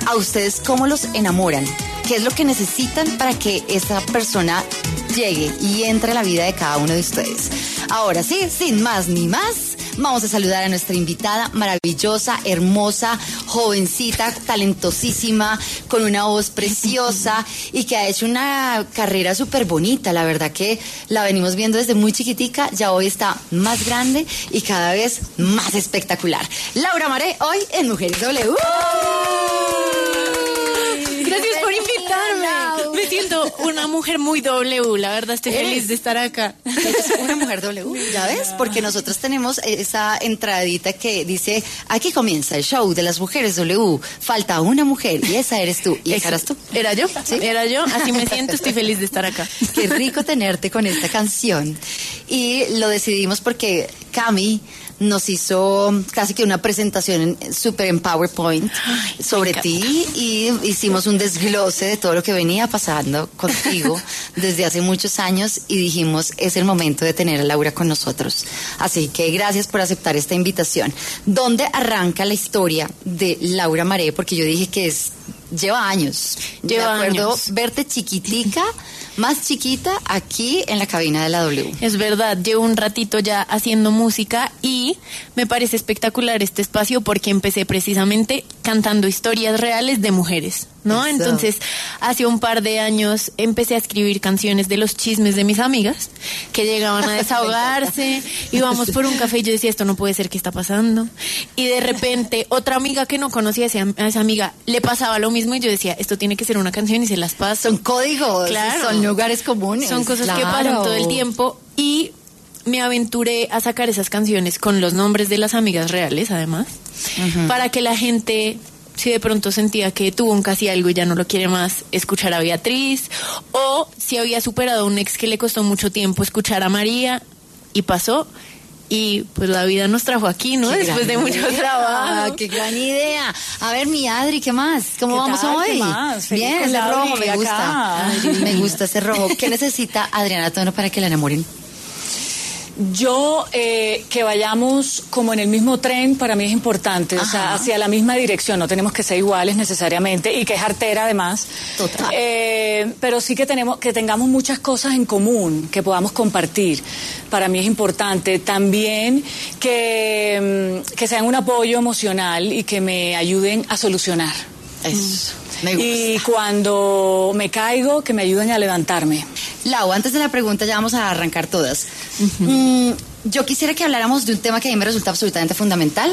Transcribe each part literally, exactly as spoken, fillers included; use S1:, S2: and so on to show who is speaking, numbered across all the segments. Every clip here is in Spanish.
S1: ¿A ustedes cómo los enamoran? ¿Qué es lo que necesitan para que esa persona llegue y entre a la vida de cada uno de ustedes? Ahora sí, sin más ni más, vamos a saludar a nuestra invitada maravillosa, hermosa, jovencita, talentosísima, con una voz preciosa y que ha hecho una carrera súper bonita. La verdad que la venimos viendo desde muy chiquitica, ya hoy está más grande y cada vez más espectacular. Laura Maré, hoy en Mujeres W.
S2: Gracias por invitarme. Me siento una mujer muy W, la verdad estoy feliz de estar acá.
S1: Es una mujer W, ¿ya ves? Porque nosotros tenemos esa entradita que dice, aquí comienza el show de las mujeres W, falta una mujer y esa eres tú. ¿Y esa eras tú?
S2: ¿Era yo? ¿Sí? Era yo, así me siento, estoy feliz de estar acá.
S1: Qué rico tenerte con esta canción. Y lo decidimos porque Cami nos hizo casi que una presentación súper en PowerPoint Ay, sobre ti y hicimos un desglose de todo lo que venía pasando contigo desde hace muchos años y dijimos, es el momento de tener a Laura con nosotros. Así que gracias por aceptar esta invitación. ¿Dónde arranca la historia de Laura Maré? Porque yo dije que es lleva años.
S2: Lleva
S1: Me acuerdo
S2: años.
S1: verte chiquitica, más chiquita, aquí en la cabina de la W.
S2: Es verdad, llevo un ratito ya haciendo música y me parece espectacular este espacio porque empecé precisamente cantando historias reales de mujeres, ¿no?
S1: Eso.
S2: Entonces, hace un par de años empecé a escribir canciones de los chismes de mis amigas que llegaban a desahogarse, íbamos por un café y yo decía, esto no puede ser, ¿qué está pasando? Y de repente, otra amiga que no conocía a esa, a esa amiga le pasaba lo mismo y yo decía, esto tiene que ser una canción y se las paso.
S1: Son códigos,
S2: claro.
S1: Son lugares comunes.
S2: Son cosas
S1: claro.
S2: que pasan todo el tiempo y me aventuré a sacar esas canciones con los nombres de las amigas reales, además, uh-huh. para que la gente, si de pronto sentía que tuvo un casi algo y ya no lo quiere más, escuchar a Beatriz, o si había superado a un ex que le costó mucho tiempo, escuchar a María, y pasó. Y pues la vida nos trajo aquí, ¿no?
S1: Qué
S2: Después de mucho
S1: idea.
S2: trabajo.
S1: ¡Qué gran idea! A ver, mi Adri, ¿qué más? ¿Cómo
S3: ¿Qué
S1: vamos
S3: tal?
S1: hoy?
S3: ¿Qué más?
S1: Bien,
S3: Feliz
S1: ese rojo me
S3: acá.
S1: gusta. Ay, me gusta ese rojo. ¿Qué necesita Adriana Tono para que la enamoren?
S3: Yo, eh, que vayamos como en el mismo tren, para mí es importante, Ajá. o sea, hacia la misma dirección, no tenemos que ser iguales necesariamente, y que es artera además.
S1: Total.
S3: Eh, pero sí que tenemos, que tengamos muchas cosas en común, que podamos compartir. Para mí es importante. También que, que sean un apoyo emocional y que me ayuden a solucionar.
S1: Eso. Me gusta.
S3: Y cuando me caigo, que me ayuden a levantarme.
S1: Lau, antes de la pregunta ya vamos a arrancar todas. Uh-huh. Mm, yo quisiera que habláramos de un tema que a mí me resulta absolutamente fundamental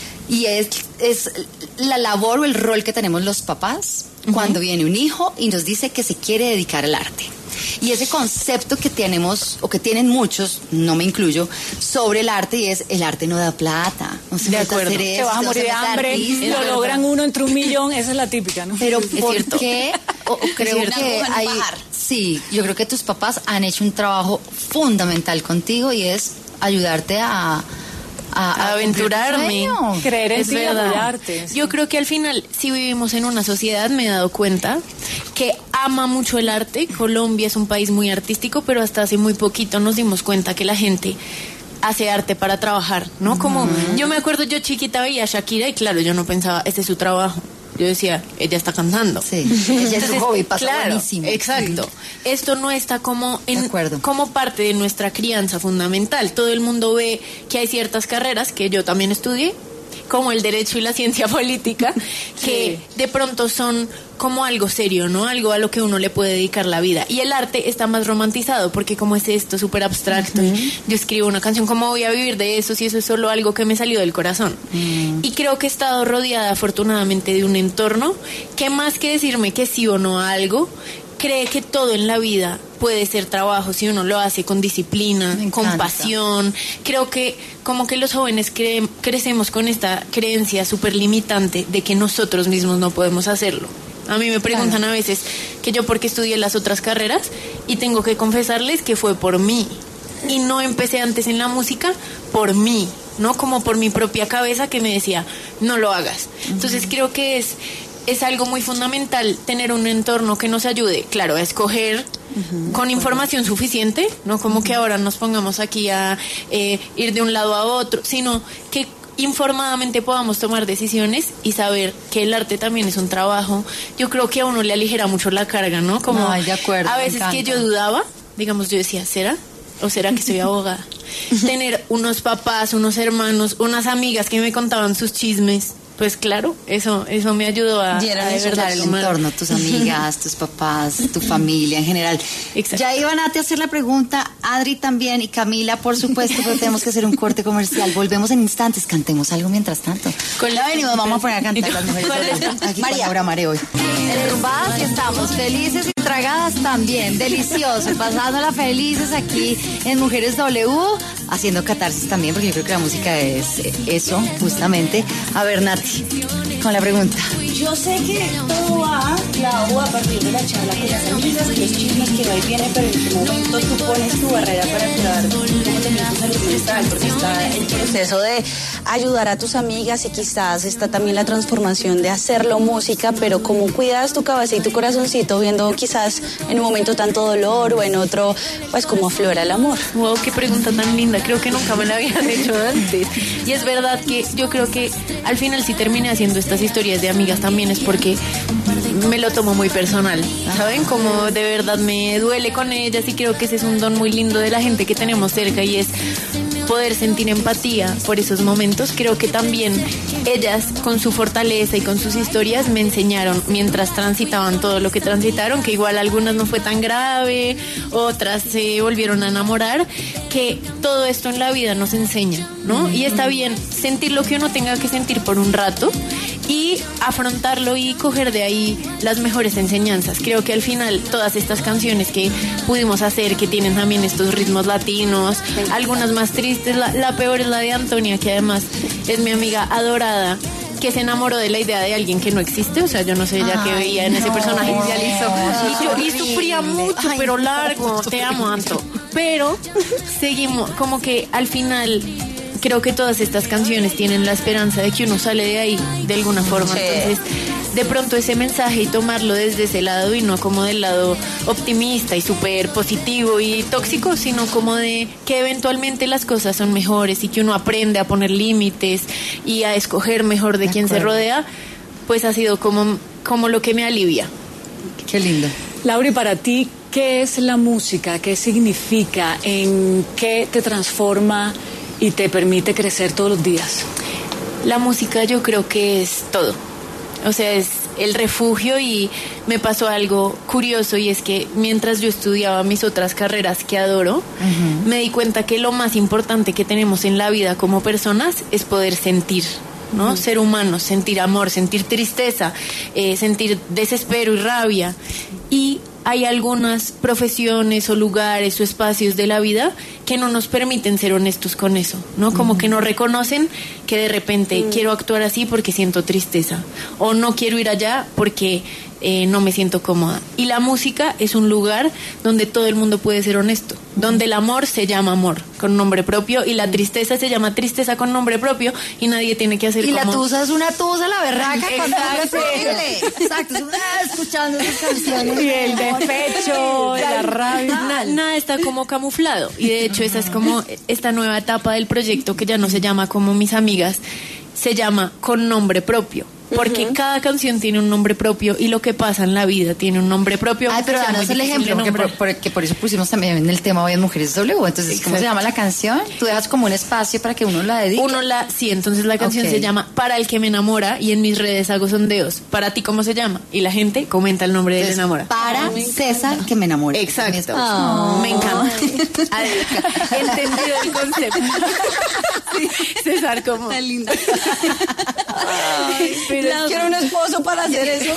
S1: y es, es la labor o el rol que tenemos los papás uh-huh. cuando viene un hijo y nos dice que se quiere dedicar al arte. Y ese concepto que tenemos, o que tienen muchos, no me incluyo, sobre el arte, y es, el arte no da plata. No se
S3: de acuerdo. Hacer eso, te vas a morir de hambre, artista, lo logran uno entre un millón, esa es la típica, ¿no?
S1: Pero
S3: es
S1: ¿por
S3: cierto.
S1: qué? O, o creo que hay... Sí, yo creo que tus papás han hecho un trabajo fundamental contigo y es ayudarte a... A,
S2: a aventurarme,
S3: creer en
S2: es
S3: ti,
S2: verdad.
S3: apoyarte. Sí.
S2: Yo creo que al final, si vivimos en una sociedad, me he dado cuenta que ama mucho el arte. Colombia es un país muy artístico, pero hasta hace muy poquito nos dimos cuenta que la gente hace arte para trabajar, ¿no? Como uh-huh. yo me acuerdo, yo chiquita veía a Shakira y claro, yo no pensaba, este es su trabajo. Yo decía, ella está cantando.
S1: Sí, ella es su hobby, pasa
S2: claro,
S1: buenísimo.
S2: Exacto. Sí. Esto no está como en
S1: de
S2: como parte de nuestra crianza fundamental. Todo el mundo ve que hay ciertas carreras que yo también estudié, como el derecho y la ciencia política, que sí. de pronto son como algo serio, ¿no? Algo a lo que uno le puede dedicar la vida. Y el arte está más romantizado, porque como es esto, súper abstracto, uh-huh. y yo escribo una canción, ¿cómo voy a vivir de eso si eso es solo algo que me salió del corazón? Uh-huh. Y creo que he estado rodeada afortunadamente de un entorno que más que decirme que sí o no a algo, cree que todo en la vida puede ser trabajo si uno lo hace con disciplina, con pasión. Creo que como que los jóvenes cre- crecemos con esta creencia súper limitante de que nosotros mismos no podemos hacerlo. A mí me preguntan claro. a veces que yo por qué estudié las otras carreras y tengo que confesarles que fue por mí. Y no empecé antes en la música por mí, ¿no? Como por mi propia cabeza que me decía, no lo hagas. Uh-huh. Entonces creo que es... es algo muy fundamental tener un entorno que nos ayude, claro, a escoger uh-huh, con información suficiente, no como uh-huh. que ahora nos pongamos aquí a eh, ir de un lado a otro, sino que informadamente podamos tomar decisiones y saber que el arte también es un trabajo. Yo creo que a uno le aligera mucho la carga, ¿no? Como
S1: Ay, de acuerdo,
S2: a veces que yo dudaba, digamos, yo decía, ¿será? ¿O será que soy abogada? Tener unos papás, unos hermanos, unas amigas que me contaban sus chismes. Pues claro, eso eso me ayudó a, a
S1: de verdad el entorno, tus amigas, tus papás, tu familia en general.
S2: Exacto.
S1: Ya iban a te hacer la pregunta, Adri también y Camila, por supuesto, pero tenemos que hacer un corte comercial. Volvemos en instantes, cantemos algo mientras tanto.
S2: Con la
S1: venimos, vamos a poner a cantar las mujeres. Aquí María. Ahora Mare hoy. Enrumbadas y estamos felices y tragadas también, delicioso, pasándola felices aquí en Mujeres W, haciendo catarsis también, porque yo creo que la música es eso, justamente. A ver, Nati, con la pregunta.
S4: Yo sé que todo va, Clau, a partir de la charla con las amigas, los chismes que va y viene, pero en qué momento tú pones tu barrera para cuidar cómo tener tu salud mental, porque está el proceso de ayudar a tus amigas y quizás está también la transformación de hacerlo música, pero cómo cuidas tu cabeza y tu corazoncito viendo quizás en un momento tanto dolor o en otro, pues cómo aflora el amor.
S2: Wow, qué pregunta tan linda, creo que nunca me la habían hecho antes. Y es verdad que yo creo que al final si terminé haciendo estas historias de amigas también es porque me lo tomo muy personal, ¿saben? Como de verdad me duele con ellas y creo que ese es un don muy lindo de la gente que tenemos cerca y es poder sentir empatía por esos momentos. Creo que también ellas con su fortaleza y con sus historias me enseñaron mientras transitaban todo lo que transitaron, que igual algunas no fue tan grave, otras se volvieron a enamorar, que todo esto en la vida nos enseña, ¿no? Y está bien sentir lo que uno tenga que sentir por un rato y afrontarlo y coger de ahí las mejores enseñanzas. Creo que al final todas estas canciones que pudimos hacer, que tienen también estos ritmos latinos, algunas más tristes, la, la peor es la de Antonia, que además es mi amiga adorada, que se enamoró de la idea de alguien que no existe, o sea, yo no sé ella que veía en ese personaje que idealizó, y yo y sufría mucho, pero largo, te amo, Anto, pero seguimos, como que al final creo que todas estas canciones tienen la esperanza de que uno sale de ahí de alguna forma, sí. Entonces de pronto ese mensaje y tomarlo desde ese lado y no como del lado optimista y súper positivo y tóxico, sino como de que eventualmente las cosas son mejores y que uno aprende a poner límites y a escoger mejor de, de quién acuerdo. Se rodea, pues ha sido como, como lo que me alivia.
S1: Qué lindo.
S3: Lauri, para ti, ¿qué es la música? ¿Qué significa? ¿En qué te transforma y te permite crecer todos los días?
S2: La música yo creo que es todo. O sea, es el refugio y me pasó algo curioso y es que mientras yo estudiaba mis otras carreras que adoro, uh-huh. me di cuenta que lo más importante que tenemos en la vida como personas es poder sentir, ¿no? Uh-huh. Ser humanos, sentir amor, sentir tristeza, eh, sentir desespero y rabia. Y hay algunas profesiones o lugares o espacios de la vida que no nos permiten ser honestos con eso, ¿no? Como uh-huh. que no reconocen que de repente uh-huh. quiero actuar así porque siento tristeza o no quiero ir allá porque eh, no me siento cómoda. Y la música es un lugar donde todo el mundo puede ser honesto, donde el amor se llama amor con nombre propio y la tristeza se llama tristeza con nombre propio y nadie tiene que hacer
S1: y
S2: como...
S1: Y la tusa es una tusa, la berraca.
S2: Exacto.
S1: Exacto, es una, escuchando esas canciones.
S3: Y el despecho, la rabia.
S2: Na, nada está como camuflado y de hecho esa es como esta nueva etapa del proyecto que ya no se llama como Mis Amigas, se llama Con Nombre Propio. Porque uh-huh. cada canción tiene un nombre propio y lo que pasa en la vida tiene un nombre propio.
S1: Ay, pero danos el ejemplo, que por, por, que por eso pusimos también en el tema hoy en Mujeres W. Entonces, exacto. ¿Cómo se llama la canción? Tú dejas como un espacio para que uno la dedique.
S2: Uno la, sí, entonces la canción okay. se llama Para el que me enamora y en mis redes hago sondeos. ¿Para ti cómo se llama? Y la gente comenta el nombre de él enamora.
S1: Para oh, César que me enamore.
S2: Exacto. Oh. Me encanta. Entendido el concepto. Sí. César, ¿cómo?
S4: Está linda. Ay, pero la... quiero un esposo para hacer eso.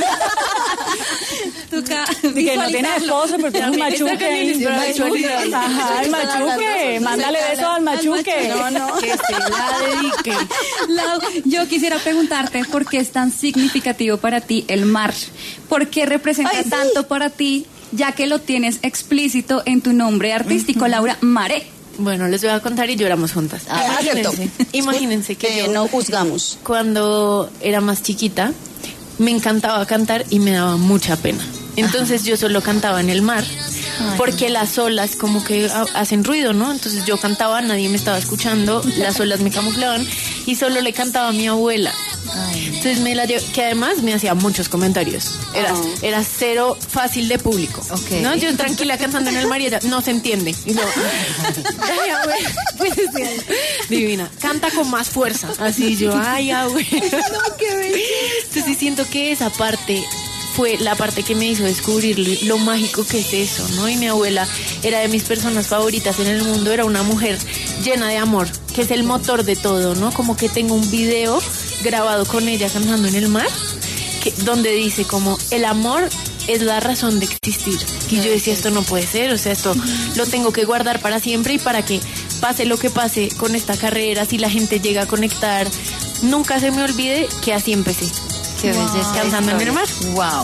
S3: Toca que no tiene esposo, pero tiene un machuque. Ajá, el machuque. Mándale besos al machuque.
S4: No, no.
S2: Que se la dedique.
S5: Lau, yo quisiera preguntarte por qué es tan significativo para ti el mar. ¿Por qué representa Ay, sí. tanto para ti, ya que lo tienes explícito en tu nombre artístico, uh-huh. Laura Mare?
S2: Bueno, les voy a contar y lloramos juntas.
S1: Ah,
S2: imagínense, imagínense que
S4: eh,
S2: yo,
S4: no juzgamos.
S2: Cuando era más chiquita, me encantaba cantar y me daba mucha pena. Entonces Ajá. yo solo cantaba en el mar porque las olas como que ha- hacen ruido, ¿no? Entonces yo cantaba, nadie me estaba escuchando, las olas me camuflaban y solo le cantaba a mi abuela. Entonces me la llevo, que además me hacía muchos comentarios. Era,
S3: Oh.
S2: era cero fácil de público.
S1: Ok.
S2: ¿No? Yo tranquila cantando en el mar y ella no se entiende. Y yo, ay, abuela, pues, divina. Canta con más fuerza. Así yo, ay, abuela. Entonces siento que esa parte fue la parte que me hizo descubrir lo mágico que es eso, ¿no? Y mi abuela era de mis personas favoritas en el mundo, era una mujer llena de amor, que es el motor de todo, ¿no? Como que tengo un video grabado con ella cantando en el mar, que, donde dice como, el amor es la razón de existir. Y yo decía, esto no puede ser, o sea, esto lo tengo que guardar para siempre y para que pase lo que pase con esta carrera, si la gente llega a conectar, nunca se me olvide que así empecé.
S1: Qué belleza.
S2: Cantando en el mar.
S1: Wow.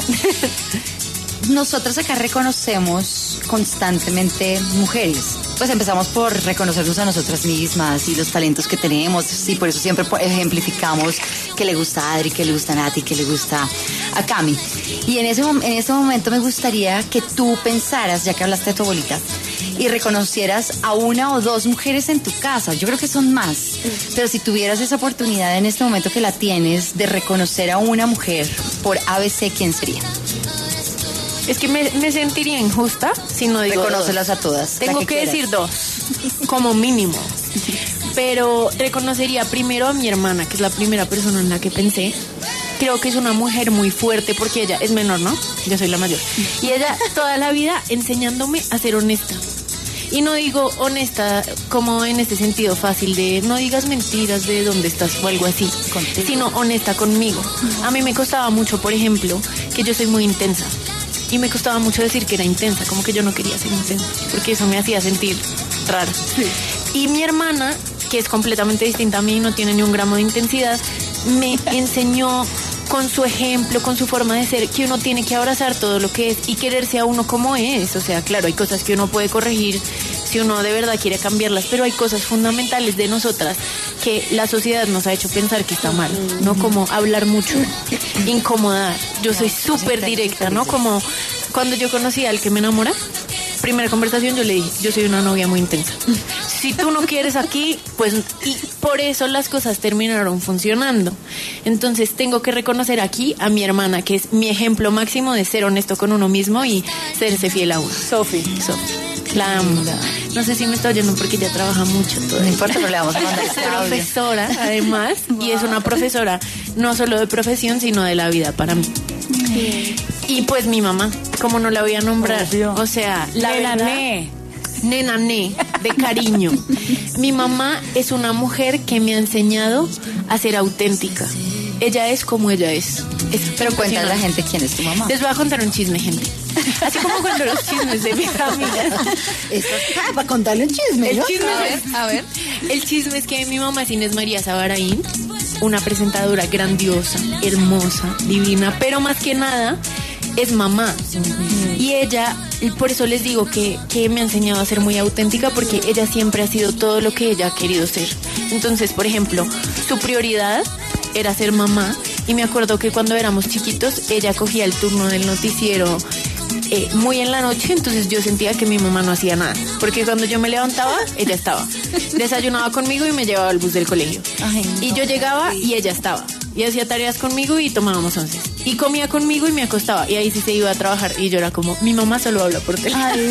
S1: Nosotros acá reconocemos constantemente mujeres. Pues empezamos por reconocernos a nosotras mismas y los talentos que tenemos. Y por eso siempre po- ejemplificamos que le gusta a Adri, que le gusta a Nati, que le gusta a Cami. Y en ese mom- en este momento me gustaría que tú pensaras, ya que hablaste de tu abuelita, y reconocieras a una o dos mujeres en tu casa. Yo creo que son más. Pero si tuvieras esa oportunidad en este momento que la tienes de reconocer a una mujer por A B C, ¿quién sería?
S2: Es que me, me sentiría injusta si no digo
S1: Reconócelas
S2: dos.
S1: a todas. la
S2: Tengo que,
S1: quieras.
S2: decir dos, como mínimo. Pero reconocería primero a mi hermana, que es la primera persona en la que pensé. Creo que es una mujer muy fuerte porque ella es menor, ¿no? Yo soy la mayor. Y ella toda la vida enseñándome a ser honesta. Y no digo honesta como en este sentido fácil de no digas mentiras de dónde estás o algo así,
S1: Contigo.
S2: sino honesta conmigo. A mí me costaba mucho, por ejemplo, que yo soy muy intensa. Y me costaba mucho decir que era intensa, como que yo no quería ser intensa, porque eso me hacía sentir rara. Y mi hermana, que es completamente distinta a mí, no tiene ni un gramo de intensidad, me enseñó con su ejemplo, con su forma de ser, que uno tiene que abrazar todo lo que es y quererse a uno como es. O sea, claro, hay cosas que uno puede corregir si uno de verdad quiere cambiarlas, pero hay cosas fundamentales de nosotras que la sociedad nos ha hecho pensar que está mal, ¿no? Como hablar mucho, incomodar. Yo soy súper directa, ¿no? Como cuando yo conocí al que me enamora, primera conversación yo le dije, yo soy una novia muy intensa. Si tú no quieres aquí, pues... Y por eso las cosas terminaron funcionando. Entonces tengo que reconocer aquí a mi hermana, que es mi ejemplo máximo de ser honesto con uno mismo y serse fiel a uno.
S3: Sofi.
S2: Sofi. La amo. No sé si me está oyendo porque ella trabaja mucho todo.
S1: No importa, pero le vamos a mandar
S2: Es
S1: este audio.
S2: profesora, además, y es una profesora no solo de profesión, sino de la vida para mí. Y pues mi mamá, como no la voy a nombrar,
S3: Obvio.
S2: o sea, la
S3: Nena,
S2: verdad,
S3: ne.
S2: nena, ne, de cariño. Mi mamá es una mujer que me ha enseñado a ser auténtica. Ella es como ella es. Es
S1: Pero cuéntale a la
S2: impresionante.
S1: gente quién es tu mamá.
S2: Les voy a contar un chisme, gente. Así como cuando los chismes de mi familia.
S1: Esto es ah, para contarle un chisme,
S2: El
S1: ¿no?
S2: chisme,
S1: A
S2: es-
S1: ver, a ver.
S2: El chisme es que mi mamá es Inés María Sabaraín, una presentadora grandiosa, hermosa, divina, pero más que nada es mamá. Y ella, y por eso les digo que, que me ha enseñado a ser muy auténtica, porque ella siempre ha sido todo lo que ella ha querido ser. Entonces, por ejemplo, su prioridad era ser mamá. Y me acuerdo que cuando éramos chiquitos, ella cogía el turno del noticiero eh, muy en la noche, entonces yo sentía que mi mamá no hacía nada. Porque cuando yo me levantaba, ella estaba. Desayunaba conmigo y me llevaba al bus del colegio.
S1: Ay, no.
S2: Y yo llegaba y ella estaba. Y hacía tareas conmigo y tomábamos once. Y comía conmigo y me acostaba. Y ahí sí se iba a trabajar. Y yo era como, mi mamá solo habla por teléfono.
S1: Ay,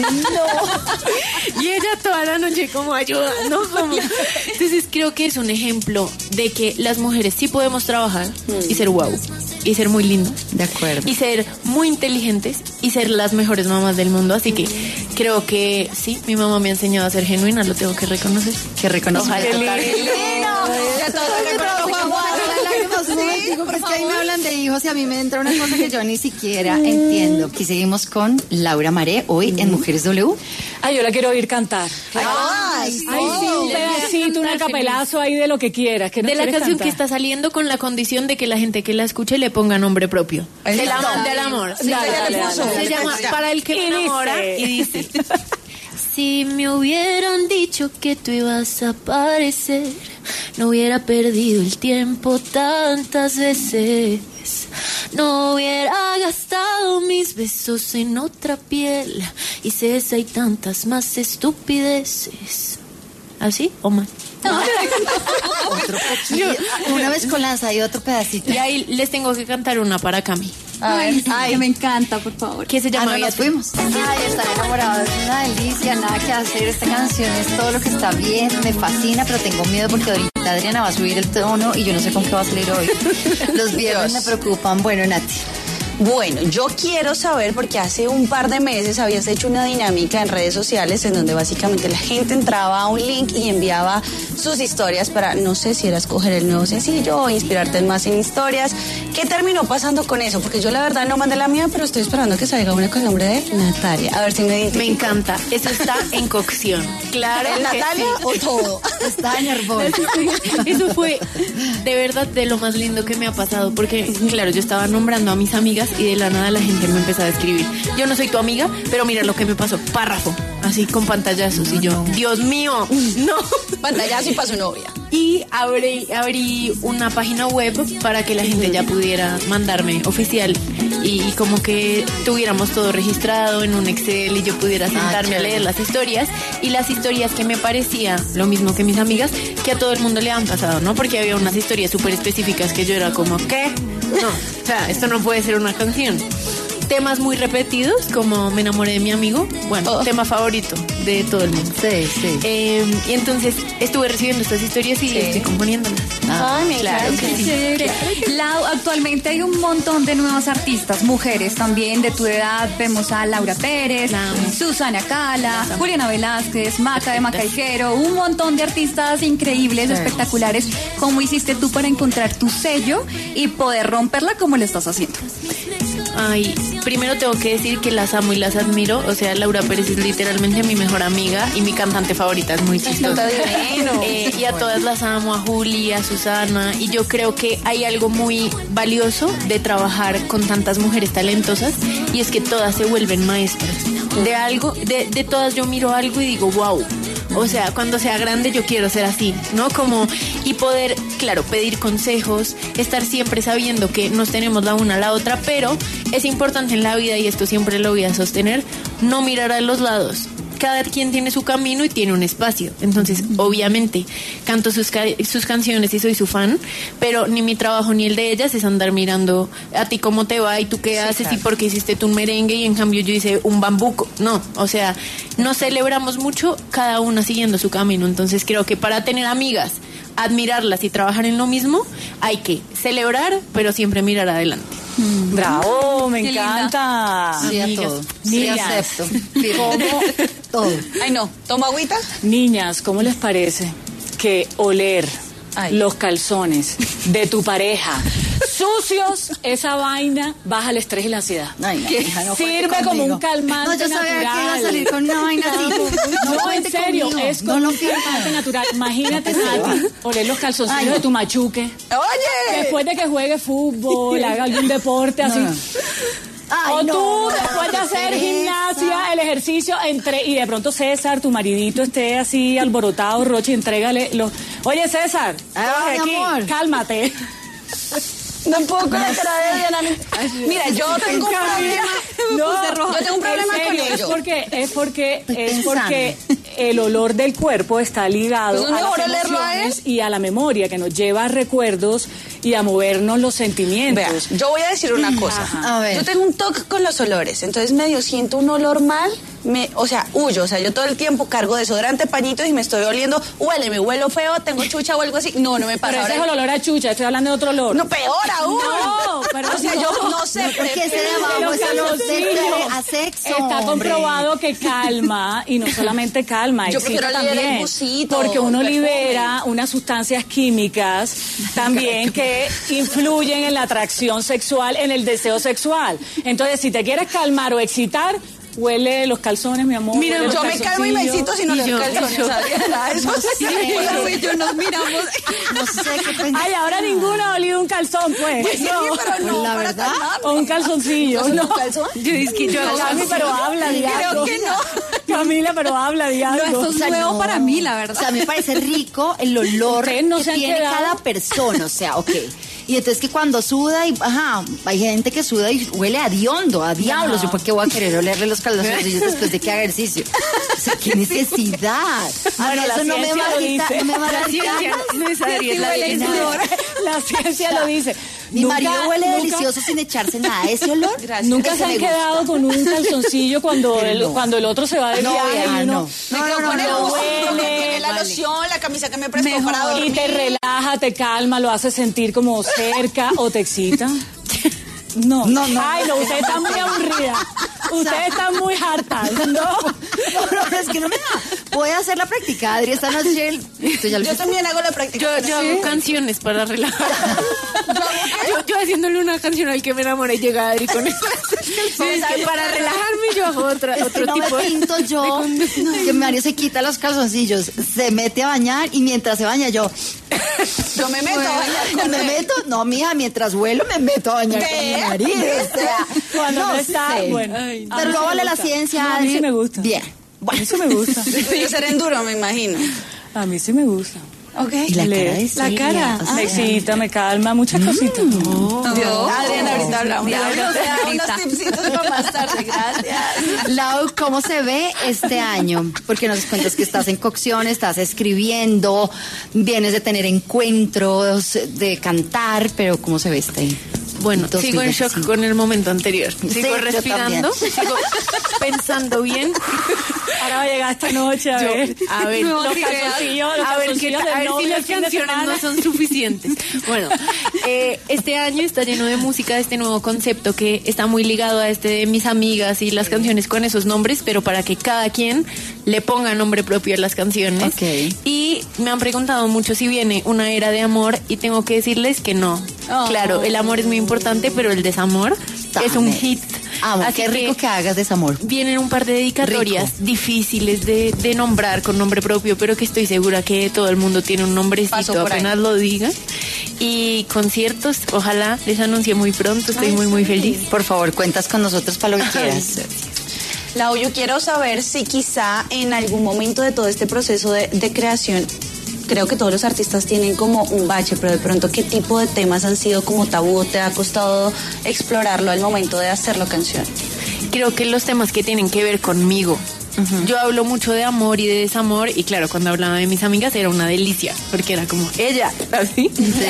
S1: no.
S2: Y ella toda la noche como ayuda, ¿no? Como... Entonces creo que es un ejemplo de que las mujeres sí podemos trabajar y ser guau. Y ser muy lindas.
S1: De acuerdo.
S2: Y ser muy inteligentes y ser las mejores mamás del mundo. Así que creo que sí, mi mamá me ha enseñado a ser genuina, lo tengo que reconocer.
S1: Que reconocimiento.
S2: Ojalá.
S1: Qué lindo. Ya todos reconozco, Juan Juan, las lágrimas, un momentico, pero es que ahí me hablan de hijos y a mí me entra una cosa que yo ni siquiera entiendo. Aquí seguimos con Laura Maré, hoy en Mujeres W.
S3: Ay, yo la quiero oír cantar.
S1: Ay,
S3: Ay, sí, un pedacito, un acapelazo ahí de lo que quieras. Que no
S2: De la
S3: quieres
S2: canción que
S3: cantar.
S2: está saliendo con la condición de que la gente que la escuche le ponga nombre propio.
S1: Ay,
S2: Del
S1: listo.
S2: amor, del amor.
S3: Dale, dale, dale,
S2: Se
S3: dale.
S2: llama Para el que
S3: Y
S2: me enamora
S3: dice.
S2: y dice: si me hubieran dicho que tú ibas a aparecer, no hubiera perdido el tiempo tantas veces. No hubiera gastado mis besos en otra piel y cesa y tantas más estupideces. ¿Así o mal?
S1: No. Otro poquito. Una vez con lanza y otro pedacito.
S2: Y ahí les tengo que cantar una para Cami.
S5: Ay, sí, ay, que me encanta, por favor.
S2: ¿Qué se llama?
S1: Ah, no, nos fuimos. Ay, estar enamorado es una delicia, nada que hacer. Esta canción es todo lo que está bien, me fascina, pero tengo miedo porque ahorita Adriana va a subir el tono y yo no sé con qué va a salir hoy. Los viernes me preocupan. Bueno, Nati.
S4: Bueno, yo quiero saber, porque hace un par de meses habías hecho una dinámica en redes sociales en donde básicamente la gente entraba a un link y enviaba sus historias para, no sé si era escoger el nuevo sencillo o inspirarte más en historias. ¿Qué terminó pasando con eso? Porque yo la verdad no mandé la mía, pero estoy esperando que salga una con el nombre de Natalia. A ver si me identifico.
S2: Me encanta. Eso está en cocción. Claro.
S4: ¿El
S2: que
S4: Natalia
S2: sí.
S4: o todo?
S1: Está en hervor.
S2: Eso fue de verdad de lo más lindo que me ha pasado, porque claro, yo estaba nombrando a mis amigas y de la nada la gente me empezaba a escribir. Yo no soy tu amiga, pero mira lo que me pasó. Párrafo, así con pantallazos. Y yo, Dios mío, no.
S4: Pantallazo y para su novia.
S2: Y abrí, abrí una página web para que la gente ya pudiera mandarme oficial y, y como que tuviéramos todo registrado en un Excel y yo pudiera sentarme ah, a leer las historias y las historias que me parecía lo mismo que mis amigas, que a todo el mundo le han pasado, ¿no? Porque había unas historias súper específicas que yo era como, ¿qué? No, o sea, esto no puede ser una canción. Temas muy repetidos, como me enamoré de mi amigo, bueno, oh. tema favorito de todo el mundo.
S1: Sí, sí.
S2: Eh, y entonces estuve recibiendo estas historias y sí. estoy componiéndolas.
S5: Ah, Ay, claro que sí. sí. Lau, actualmente hay un montón de nuevas artistas, mujeres también de tu edad. Vemos a Laura Pérez, Susana Cala, Juliana Velázquez, Maca de Macaijero, un montón de artistas increíbles, sí. espectaculares. ¿Cómo hiciste tú para encontrar tu sello y poder romperla como lo estás haciendo?
S2: Ay, primero tengo que decir que las amo y las admiro. O sea, Laura Pérez es literalmente mi mejor amiga y mi cantante favorita, es muy chistosa. eh, y a todas las amo, a Juli, a Susana. Y yo creo que hay algo muy valioso de trabajar con tantas mujeres talentosas y es que todas se vuelven maestras. De algo, de, de todas yo miro algo y digo, wow. O sea, cuando sea grande yo quiero ser así, ¿no? Como, y poder, claro, pedir consejos, estar siempre sabiendo que nos tenemos la una a la otra, pero es importante en la vida, y esto siempre lo voy a sostener, no mirar a los lados. Cada quien tiene su camino y tiene un espacio. Entonces, obviamente, canto sus, ca- sus canciones y soy su fan, pero ni mi trabajo ni el de ellas es andar mirando a ti cómo te va y tú qué sí, haces claro. y por qué hiciste tú un merengue y en cambio yo hice un bambuco. No, o sea, nos celebramos mucho, cada una siguiendo su camino. Entonces, creo que para tener amigas, admirarlas y trabajar en lo mismo, hay que celebrar, pero siempre mirar adelante.
S3: Mm. Bravo, me
S5: Qué
S3: encanta.
S1: Sí, a
S3: Amigas,
S1: todo. Sí,
S3: niñas,
S1: acepto. ¿Cómo? Todo.
S4: Ay, no. ¿Toma agüita?
S3: Niñas, ¿cómo les parece que oler
S4: Ay.
S3: los calzones de tu pareja sucios, esa vaina baja el estrés y la ansiedad?
S1: Ay, no, hija, no
S3: sirve
S1: cuente
S3: como
S1: conmigo.
S3: un calmante
S1: No, yo sabía
S3: natural.
S1: que iba a salir con una vaina así.
S3: No,
S1: No,
S3: en
S1: cuente
S3: serio,
S1: conmigo.
S3: es como
S1: No lo
S3: un calmante natural. Imagínate, Nati, oler los calzoncillos
S1: Ay, no.
S3: de tu machuque.
S4: ¡Oye!
S3: Después de que juegue fútbol, haga algún deporte así.
S1: No. Ay,
S3: o
S1: no,
S3: tú,
S1: no,
S3: después de
S1: no,
S3: hacer
S1: Teresa.
S3: gimnasia, el ejercicio, entre y de pronto César, tu maridito, esté así alborotado, Roche, entrégale los... Oye, César,
S1: Ay,
S3: coge aquí,
S1: amor.
S3: cálmate.
S4: Tampoco la cara de Diana. Mira, yo tengo un problema.
S3: No,
S4: Yo tengo un problema
S3: en serio,
S4: con
S3: es
S4: ello.
S3: porque es porque
S1: Estoy
S3: es
S1: pensando.
S3: porque el olor del cuerpo está ligado
S4: Pues no es
S3: a
S4: mejor
S3: las
S4: olerlo a él.
S3: emociones y a la memoria, que nos lleva a recuerdos y a movernos los
S4: Vea,
S3: sentimientos.
S4: yo voy a decir una cosa.
S1: Ajá. A ver.
S4: Yo tengo un toque con los olores, entonces medio siento un olor mal, me, o sea, huyo, o sea, yo todo el tiempo cargo desodorante, pañitos y me estoy oliendo, huele, me huelo feo, tengo chucha o algo así. No, no me pasa.
S3: Pero ese es
S4: Ahora-
S3: el olor a chucha, estoy hablando de otro olor.
S4: No, peor aún.
S3: No, pero
S4: o sea,
S3: no.
S4: yo no sé.
S1: Porque ese de
S4: prefiero-
S1: abajo
S3: Los
S1: es el olor de-
S3: calzoncillos.
S1: a sexo.
S3: Está
S1: hombre.
S3: comprobado que calma y no solamente calma,
S4: Yo
S3: excita
S4: prefiero oler el
S3: también,
S4: busito,
S3: porque uno
S4: el perfume.
S3: libera unas sustancias químicas también que influyen en la atracción sexual, en el deseo sexual. Entonces, si te quieres calmar o excitar, huele los calzones, mi amor.
S4: Mira,
S3: huele los
S4: yo me calmo y me
S3: calzoncillos.
S4: excito si no
S2: Y
S4: le
S2: yo-
S4: doy calzones.
S2: yo-
S4: Adriana, eso
S1: No
S4: sí.
S1: sé.
S4: Hola, y yo nos miramos.
S1: No sé qué pensar.
S3: Ay, ahora ninguno ha olido un calzón, pues.
S4: Sí,
S3: No.
S4: pero no,
S1: La
S4: para
S1: verdad.
S4: calmarme.
S3: O un calzoncillo.
S4: ¿No
S3: No.
S4: un calzón?
S2: Yo es que yo hago
S3: Cami, pero habla, di
S4: Creo
S3: algo.
S4: que no.
S3: Camila, pero habla, di
S5: No,
S3: algo.
S5: esto es nuevo para mí, la
S1: O
S5: verdad.
S1: sea, me parece rico el olor
S3: Ustedes no
S1: que
S3: se han
S1: tiene
S3: quedado.
S1: cada persona. O sea, ok, Y entonces que cuando suda y, ajá, hay gente que suda y huele a hediondo, a diablos. Yo, ¿por qué voy a querer olerle los calzoncillos después de que haga ejercicio? O sea, qué necesidad.
S3: Bueno,
S1: a mí eso no me va a quitar, no me va a dar ganas.
S2: No es Adri, la
S3: La ciencia lo dice.
S1: Mi
S3: Nunca-
S1: marido huele
S3: nunca-
S1: delicioso sin echarse nada de ese olor.
S4: Gracias.
S3: Nunca
S1: Ese
S3: se han
S1: me gusta.
S3: quedado con un calzoncillo cuando el,
S1: no.
S3: cuando el otro se va de
S1: No,
S3: viaje
S1: ah,
S3: y uno
S1: no.
S4: Me
S1: No,
S4: quedo
S1: no,
S4: con el
S1: no,
S4: gusto,
S3: huele,
S4: tiene la
S1: vale.
S4: loción, la camisa que me prestó
S5: Mejor.
S4: para dormir.
S3: y te relaja, te calma, lo hace sentir como cerca o te excita. No.
S1: No, no,
S3: Ay, no, usted está muy aburrida. Usted está muy harta. No.
S1: No, no, es que no me da. Voy a hacer la práctica, Adri, esta noche. el- Esto ya lo
S4: Yo
S1: hice.
S4: también hago la práctica.
S2: Yo, yo hago canciones para relajar. yo, yo haciéndole una canción al que me enamoré y llega Adri con eso. Sí, es que para relajarme yo hago otra,
S1: Es que
S2: otro
S1: no
S2: tipo
S1: me
S2: de...
S1: pinto yo que Mario se quita los calzoncillos, se mete a bañar y mientras se baña yo
S4: Yo me meto a bañar con
S1: me
S4: él.
S1: meto, no mija, mientras vuelo me meto a bañar con mi
S4: ¿Ve?
S1: marido. O sea,
S3: Cuando no está,
S1: sé.
S3: bueno.
S2: Ay,
S3: A
S1: Pero
S3: mí
S1: lo
S3: sí me
S1: vale la
S3: gusta.
S1: ciencia,
S3: No, a mí
S1: Adri.
S3: sí me gusta.
S1: Bien.
S3: A mí sí me gusta.
S4: Yo ser enduro, me imagino.
S3: A mí sí me gusta.
S4: Ok.
S1: Y la
S3: Leer.
S1: cara de
S4: La
S1: Celia,
S4: cara.
S1: o sea,
S3: Me excita, me calma, muchas cositas.
S4: Yo, Adriana, ahorita hablamos.
S5: Dios,
S4: O sea,
S5: ahorita.
S4: unos tipsitos para más tarde, gracias.
S1: Lau, ¿cómo se ve este año? Porque nos cuentas que estás en cocción, estás escribiendo, vienes de tener encuentros, de cantar, pero ¿cómo se ve este año?
S2: Bueno,
S1: dos
S2: sigo
S1: mil
S2: en shock
S1: veinticinco.
S2: con el momento anterior.
S1: Sí,
S2: Sigo
S1: yo
S2: respirando,
S1: también.
S2: sigo pensando bien.
S3: Ahora va a llegar esta noche a
S2: Yo-
S3: ver.
S2: a ver,
S3: los
S2: los
S3: calzoncillos, los
S2: a ver, qué
S3: calzoncillos
S2: ta-
S3: del
S2: a ver si
S3: novio
S2: las
S3: el fin de
S2: canciones
S3: semana.
S2: no son suficientes. Bueno, eh, este año está lleno de música, de este nuevo concepto que está muy ligado a este de mis amigas y las canciones con esos nombres, pero para que cada quien le ponga nombre propio a las canciones.
S1: Ok.
S2: Y me han preguntado mucho si viene una era de amor y tengo que decirles que no.
S4: Oh.
S2: Claro, el amor es muy importante, pero el desamor es un
S1: Dame.
S2: hit.
S1: Amo,
S2: Así
S1: qué rico que, hagas desamor.
S2: Vienen un par de dedicatorias
S1: Rico.
S2: difíciles de, de nombrar con nombre propio, pero que estoy segura que todo el mundo tiene un nombrecito
S4: Paso por ahí.
S2: apenas lo diga. Y conciertos, ojalá les anuncie muy pronto, estoy muy muy feliz.
S1: Por favor, cuentas con nosotros para lo que quieras.
S4: Lau, yo quiero saber si quizá en algún momento de todo este proceso de, de creación, creo que todos los artistas tienen como un bache, pero de pronto, ¿qué tipo de temas han sido como tabú? ¿Te ha costado explorarlo al momento de hacerlo canción?
S2: Creo que los temas que tienen que ver conmigo. Yo hablo mucho de amor y de desamor y claro, cuando hablaba de mis amigas era una delicia, porque era como ella, así.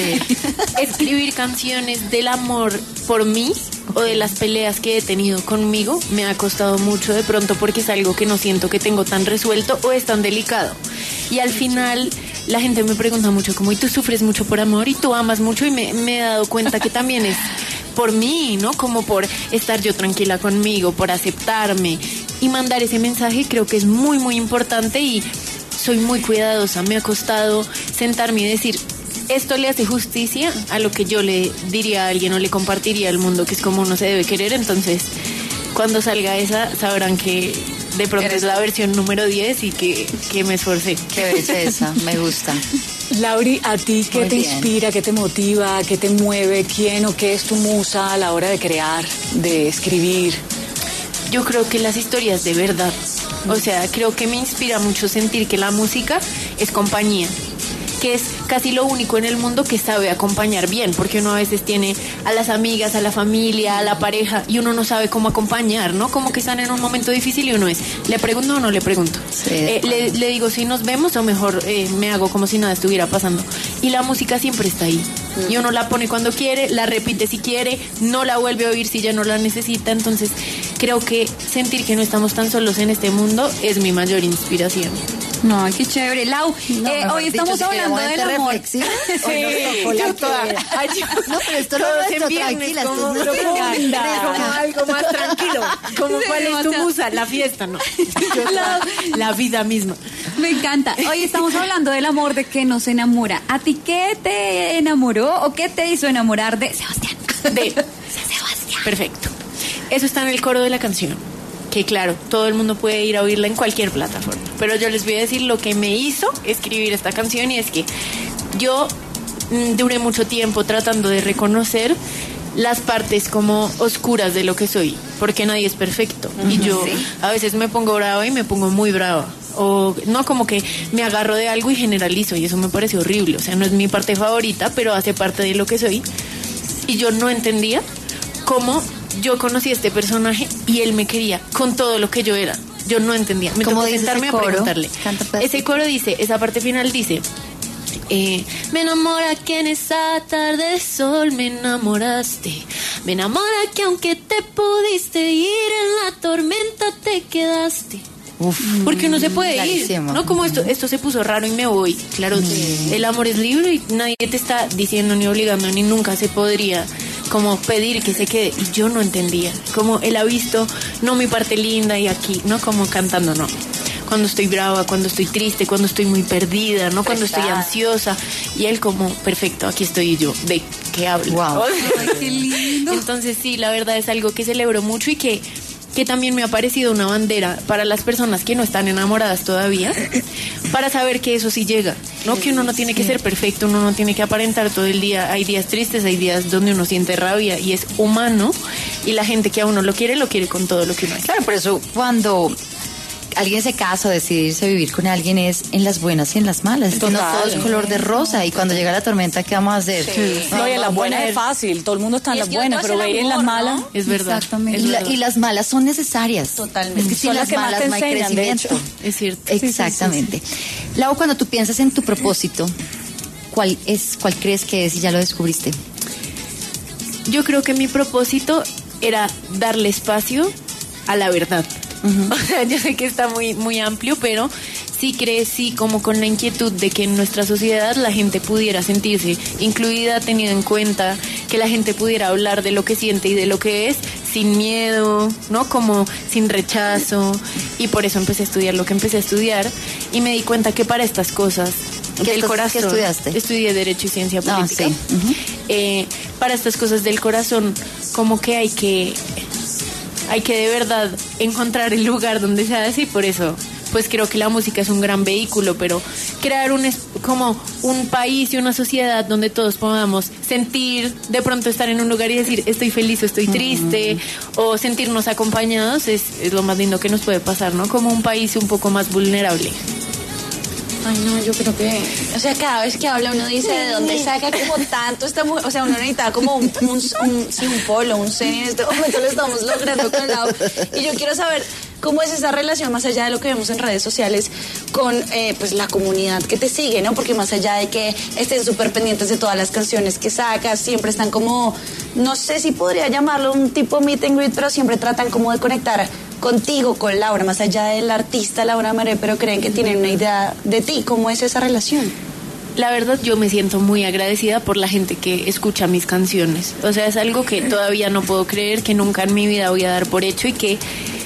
S2: Escribir canciones del amor por mí o de las peleas que he tenido conmigo me ha costado mucho de pronto porque es algo que no siento que tengo tan resuelto o es tan delicado. Y al final la gente me pregunta mucho como, ¿y tú sufres mucho por amor y tú amas mucho? Y me, me he dado cuenta que también es por mí, ¿no? Como por estar yo tranquila conmigo, por aceptarme y mandar ese mensaje creo que es muy, muy importante y soy muy cuidadosa. Me ha costado sentarme y decir, esto le hace justicia a lo que yo le diría a alguien o le compartiría al mundo, que es como uno se debe querer. Entonces, cuando salga esa, sabrán que de pronto es la versión número diez y que, que me esforcé.
S1: Qué belleza, me gusta.
S3: Lauri, ¿a ti qué
S1: Muy
S3: te
S1: bien.
S3: inspira, qué te motiva, qué te mueve, quién o qué es tu musa a la hora de crear, de escribir?
S2: Yo creo que las historias de verdad, o sea, creo que me inspira mucho sentir que la música es compañía, que es casi lo único en el mundo que sabe acompañar bien, porque uno a veces tiene a las amigas, a la familia, a la pareja, y uno no sabe cómo acompañar, ¿no? Como que están en un momento difícil y uno es, ¿le pregunto o no le pregunto?
S1: Sí, de
S2: Eh, le, le digo si nos vemos o mejor eh, me hago como si nada estuviera pasando. Y la música siempre está ahí. Y uno la pone cuando quiere, la repite si quiere, no la vuelve a oír si ya no la necesita. Entonces creo que sentir que no estamos tan solos en este mundo es mi mayor inspiración.
S5: No, qué chévere. Lau,
S1: No,
S5: eh,
S1: mejor
S5: hoy
S1: dicho,
S5: estamos
S1: si
S5: hablando
S1: queremos
S5: del
S1: gente
S5: amor.
S1: reflexiva, hoy nos tocó la
S2: yo toda-
S1: piedra.
S2: Ay, yo-
S1: No, pero esto no
S2: todos
S1: es
S2: en
S1: esto,
S2: viernes,
S1: tranquila,
S2: como
S1: esto es música.
S2: profunda, como algo más tranquilo. Como
S5: Sí,
S2: cuál es tu
S5: demasiado.
S2: musa, la fiesta, ¿no? Yo toda- la vida misma.
S5: Me encanta. Hoy estamos hablando del amor, de que nos enamora. ¿A ti qué te enamoró o qué te hizo enamorar de Sebastián?
S2: De
S5: Sebastián.
S2: Perfecto. Eso está en el coro de la canción. Que claro, todo el mundo puede ir a oírla en cualquier plataforma. Pero yo les voy a decir lo que me hizo escribir esta canción y es que yo mm, duré mucho tiempo tratando de reconocer las partes como oscuras de lo que soy, porque nadie es perfecto. Y yo a veces me pongo brava y me pongo muy brava. o no, como que me agarro de algo y generalizo, y eso me parece horrible. O sea, no es mi parte favorita, pero hace parte de lo que soy. Y yo no entendía cómo yo conocí a este personaje y él me quería con todo lo que yo era. Yo no entendía. Me tocó sentarme a preguntarle. Ese coro dice, esa parte final dice, eh, me enamora que en esa tarde de sol me enamoraste. Me enamora que aunque te pudiste ir en la tormenta te quedaste. Uf, porque no se puede clarísimo. ir, ¿no? Como esto, esto se puso raro y me voy. Claro, mm. el amor es libre y nadie te está diciendo ni obligando, ni nunca se podría como pedir que se quede. Y yo no entendía, como él ha visto, no mi parte linda y aquí, ¿no? Como cantando, no. Cuando estoy brava, cuando estoy triste, cuando estoy muy perdida, ¿no? Cuando estoy ansiosa. Y él como, perfecto, aquí estoy yo, ¿de qué hablo?
S1: Wow.
S2: Ay, qué lindo. Entonces sí, la verdad es algo que celebro mucho y que que también me ha parecido una bandera para las personas que no están enamoradas todavía, para saber que eso sí llega, ¿no? Que uno no tiene que ser perfecto, uno no tiene que aparentar todo el día. Hay días tristes, hay días donde uno siente rabia y es humano, y la gente que a uno lo quiere, lo quiere con todo lo que uno es.
S1: Claro, por eso cuando alguien se casa o decide irse a vivir con alguien es en las buenas y en las malas. Total. No todo es color de rosa, y cuando llega la tormenta, ¿qué vamos a hacer?
S3: Sí. No, no, y en las buenas es fácil, todo el mundo está en las buenas, pero ver en las malas, ¿no?
S2: Es verdad.
S1: Exactamente.
S2: Es
S1: y,
S2: verdad.
S1: La, y las malas son necesarias.
S3: Totalmente.
S1: Es que sin las, las malas no hay crecimiento.
S2: Es cierto.
S1: Exactamente. Sí, sí, sí. Lau, cuando tú piensas en tu propósito, ¿cuál es, cuál crees que es, y ya lo descubriste?
S2: Yo creo que mi propósito era darle espacio a la verdad. Uh-huh. O sea, yo sé que está muy, muy amplio, pero sí crecí como con la inquietud de que en nuestra sociedad la gente pudiera sentirse incluida, tenida en cuenta, que la gente pudiera hablar de lo que siente y de lo que es sin miedo, ¿no? Como sin rechazo. Y por eso empecé a estudiar lo que empecé a estudiar, y me di cuenta que para estas cosas del
S1: estás,
S2: corazón,
S1: ¿qué estudiaste?
S2: Estudié Derecho y Ciencia Política.
S1: Ah, sí. Uh-huh.
S2: eh, para estas cosas del corazón, como que hay que hay que de verdad encontrar el lugar donde sea así. Por eso pues creo que la música es un gran vehículo, pero crear un como un país y una sociedad donde todos podamos sentir, de pronto estar en un lugar y decir estoy feliz o estoy triste, uh-huh. o sentirnos acompañados, es, es lo más lindo que nos puede pasar, ¿no? Como un país un poco más vulnerable.
S4: Ay, no, yo creo que, o sea, cada vez que habla uno dice de dónde saca como tanto esta mujer, o sea, uno necesitaba como un, un, un, sí, un polo, un zen, en este momento lo estamos logrando con Lau, y yo quiero saber cómo es esa relación, más allá de lo que vemos en redes sociales, con eh, pues la comunidad que te sigue, ¿no? Porque más allá de que estén súper pendientes de todas las canciones que sacas, siempre están como, no sé si podría llamarlo un tipo meet and greet, pero siempre tratan como de conectar contigo, con Laura, más allá del artista Laura Maré, pero creen que tienen una idea de ti. ¿Cómo es esa relación?
S2: La verdad, yo me siento muy agradecida por la gente que escucha mis canciones. O sea, es algo que todavía no puedo creer, que nunca en mi vida voy a dar por hecho, y que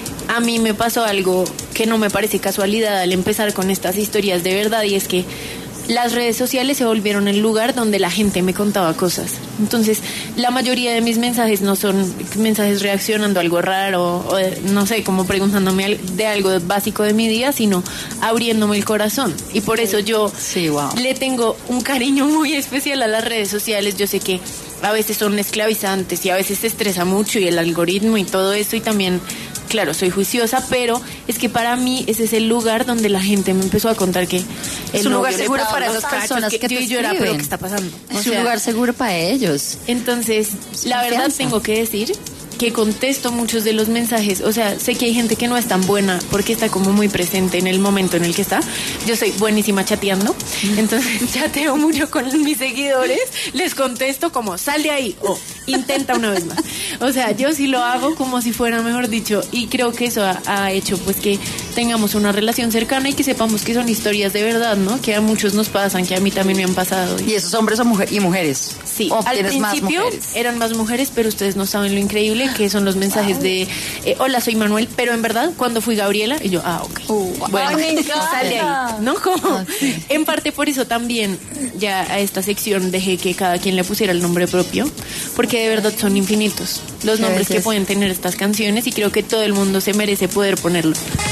S2: a mí me pasó algo que no me parece casualidad al empezar con estas historias de verdad, y es que las redes sociales se volvieron el lugar donde la gente me contaba cosas. Entonces, la mayoría de mis mensajes no son mensajes reaccionando a algo raro, o no sé, como preguntándome de algo básico de mi día, sino abriéndome el corazón. Y por eso yo
S1: sí, wow.
S2: le tengo un cariño muy especial a las redes sociales. Yo sé que a veces son esclavizantes y a veces se estresa mucho, y el algoritmo y todo eso, y también, claro, soy juiciosa, pero es que para mí ese es el lugar donde la gente me empezó a contar que
S1: es un lugar seguro para esas personas que,
S2: que
S1: te
S2: yo llora, pero ¿qué está pasando?
S1: Es o sea, un lugar seguro para ellos.
S2: Entonces, la verdad fianza. Tengo que decir que contesto muchos de los mensajes. O sea, sé que hay gente que no es tan buena porque está como muy presente en el momento en el que está. Yo soy buenísima chateando, entonces chateo mucho con mis seguidores, les contesto como sal de ahí o intenta una vez más. O sea, yo sí lo hago como si fuera, mejor dicho, y creo que eso ha, ha hecho pues que tengamos una relación cercana y que sepamos que son historias de verdad, ¿no? Que a muchos nos pasan, que a mí también me han pasado.
S1: ¿Y esos hombres son mujer y mujeres?
S2: Sí, al principio más eran más mujeres, pero ustedes no saben lo increíble que son los mensajes de eh, hola, soy Manuel, pero en verdad cuando fui Gabriela, y yo, ah, ok, uh, bueno,
S4: ay,
S2: sale ahí, ¿no? Como, ah, sí. En parte por eso también ya a esta sección dejé que cada quien le pusiera el nombre propio, porque de verdad son infinitos los nombres que pueden tener estas canciones, y creo que todo el mundo se merece poder ponerlo.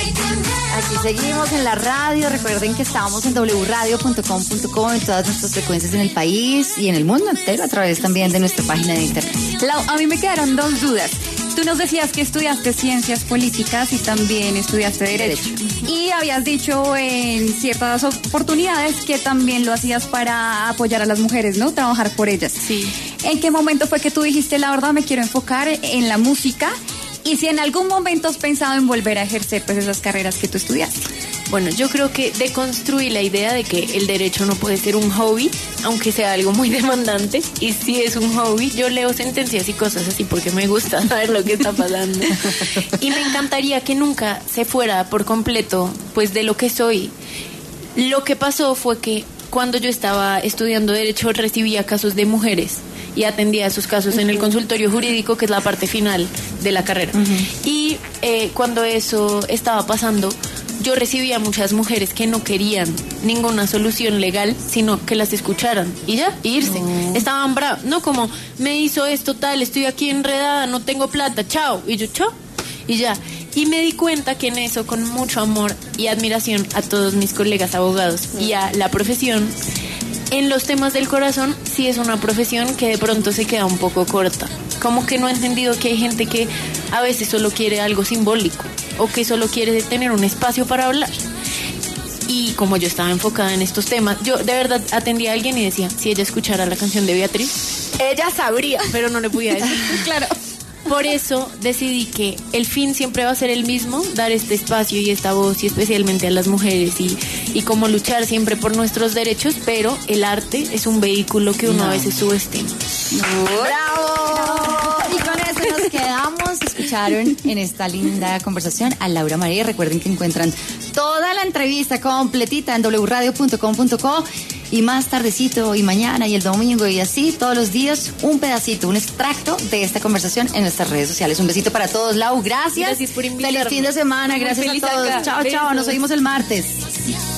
S1: Aquí seguimos en la radio. Recuerden que estamos en doble u radio punto com punto co, en todas nuestras frecuencias en el país y en el mundo entero, a través también de nuestra página de internet.
S5: Lau, a mí me quedaron dos dudas. Tú nos decías que estudiaste ciencias políticas y también estudiaste derecho. Y habías dicho en ciertas oportunidades que también lo hacías para apoyar a las mujeres, ¿no? Trabajar por ellas.
S2: Sí.
S5: ¿En qué momento fue que tú dijiste, la verdad, me quiero enfocar en la música? Y si en algún momento has pensado en volver a ejercer pues esas carreras que tú estudiaste.
S2: Bueno, yo creo que deconstruí la idea de que el derecho no puede ser un hobby, aunque sea algo muy demandante, y sí es un hobby. Yo leo sentencias y cosas así porque me gusta saber lo que está pasando. Y me encantaría que nunca se fuera por completo pues de lo que soy. Lo que pasó fue que cuando yo estaba estudiando derecho recibía casos de mujeres y atendía esos casos en el consultorio jurídico, que es la parte final de la carrera. Uh-huh. Y eh, cuando eso estaba pasando, yo recibía muchas mujeres que no querían ninguna solución legal, sino que las escucharan y ya, y irse. Oh. Estaban bravas, no como, me hizo esto tal, estoy aquí enredada, no tengo plata, chao. Y yo, chao, y ya. Y me di cuenta que en eso, con mucho amor y admiración a todos mis colegas abogados y a la profesión, en los temas del corazón sí es una profesión que de pronto se queda un poco corta. Como que no he entendido que hay gente que a veces solo quiere algo simbólico o que solo quiere tener un espacio para hablar. Y como yo estaba enfocada en estos temas, yo de verdad atendía a alguien y decía, si ella escuchara la canción de Beatriz, ella sabría, pero no le podía decir.
S5: Claro.
S2: Por eso decidí que el fin siempre va a ser el mismo, dar este espacio y esta voz, y especialmente a las mujeres, y, y como luchar siempre por nuestros derechos, pero el arte es un vehículo que uno no. a veces subestima.
S1: ¡Bravo! Y con eso nos quedamos. Escucharon en esta linda conversación a Laura María. Recuerden que encuentran toda la entrevista completita en doble u radio punto com punto co. Y más tardecito y mañana y el domingo y así todos los días un pedacito, un extracto de esta conversación en nuestras redes sociales. Un besito para todos, Lau, gracias.
S2: Gracias por invitarme.
S1: Feliz fin de semana, gracias a todos. Acá. Chao, Besos. Chao, nos oímos el martes.